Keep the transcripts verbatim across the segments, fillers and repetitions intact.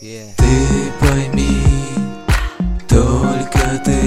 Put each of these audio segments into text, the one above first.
Yeah. Ты пойми, только ты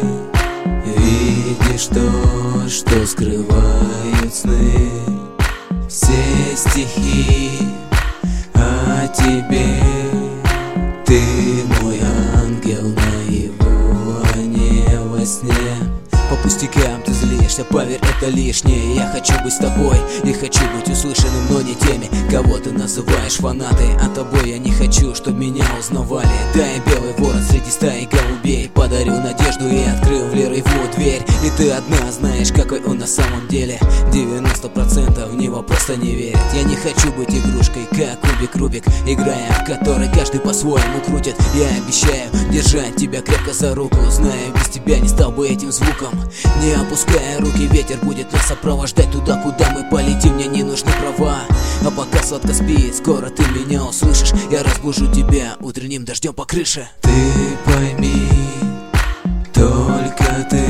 видишь то, что скрывают сны. Все стихи о тебе. Ты мой ангел наяву, а не во сне. По пустякам ты злишься, поверь, это лишнее. Я хочу быть с тобой и хочу быть услышанным, но не теми, кого ты называешь фанаты. А тобой я не хочу, чтоб меня узнавали. Да, я белый ворот среди стаи голубей. Подарю надежду и открыл в лиры его дверь. И ты одна знаешь, какой он на самом деле. девяносто процентов в него просто не верят. Я не хочу быть игрушкой, как кубик Рубик, играя в который каждый по-своему крутит. Я обещаю держать тебя крепко за руку. Знаю, без тебя не стал бы этим звуком. Не опуская руки, ветер будет нас сопровождать туда, куда мы полетим. Мне не нужны права, а пока сладко спи, скоро ты меня услышишь. Я разбужу тебя утренним дождем по крыше. Ты пойми, только ты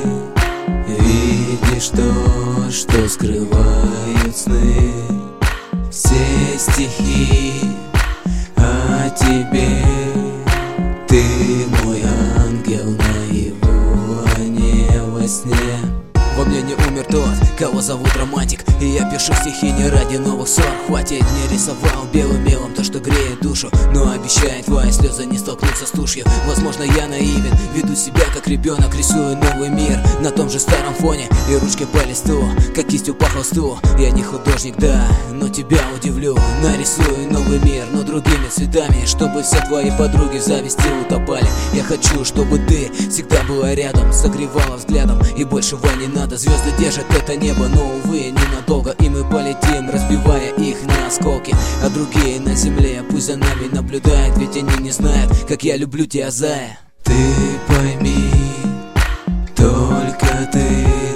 видишь то, что скрывают сны. Все стихи о тебе. Ты мой ангел наяву, а не во сне. Во мне не умер тот, кого зовут романтик. И я пишу стихи не ради новых ссор. Хватит, не рисовал белым мелом то, что греет душу. Но обещает, твои слезы не столкнутся с тушью. Возможно, я наивен, веду себя как ребенок. Рисую новый мир на том же старом фоне. И ручкой по листу, как кистью по холсту. Я не художник, да, но тебя удивлю. Нарисую новый мир, но другими цветами, чтобы все твои подруги в зависти утопали. Я хочу, чтобы ты всегда была рядом, согревала взглядом, и большего не надо. Звезды держат это небо, но, увы, ненадолго. И мы полетим, разбивая их на осколки. А другие на земле пусть за нами наблюдают, ведь они не знают, как я люблю тебя, зая. Ты пойми, только ты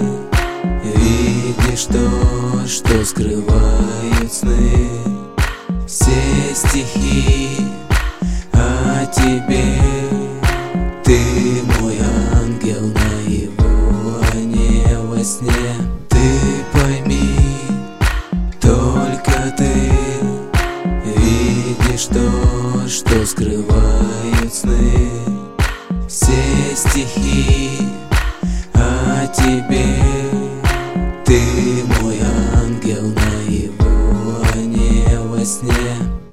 видишь то, что скрывают сны. Все стихи о тебе. Ты мой ангел наяву, а не во сне. Ты пойми, только ты видишь то, что скрывают сны. Все стихи о тебе. Ты мой ангел наяву, а не во сне.